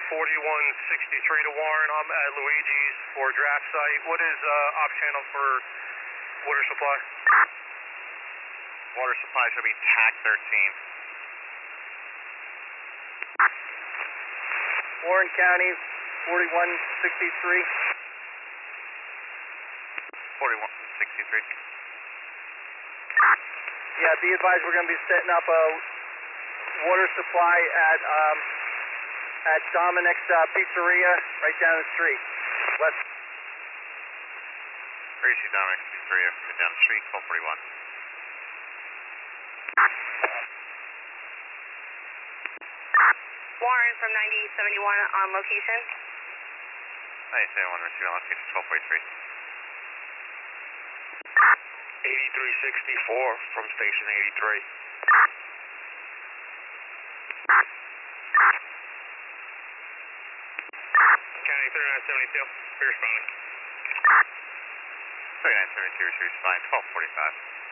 4163 to Warren. I'm at Luigi's for draft site. What is op channel for water supply? Water supply should be TAC 13. Warren County, 4163. 4163. Yeah, be advised we're going to be setting up a water supply at Dominic's Pizzeria right down the street. West. Where you see Dominic's Pizzeria right down the street, 1241. Warren from 9071 on location. 9071 receiving on location, 1243. 8364 from station 83. County 3972, we're responding. 3972 receiving 1245.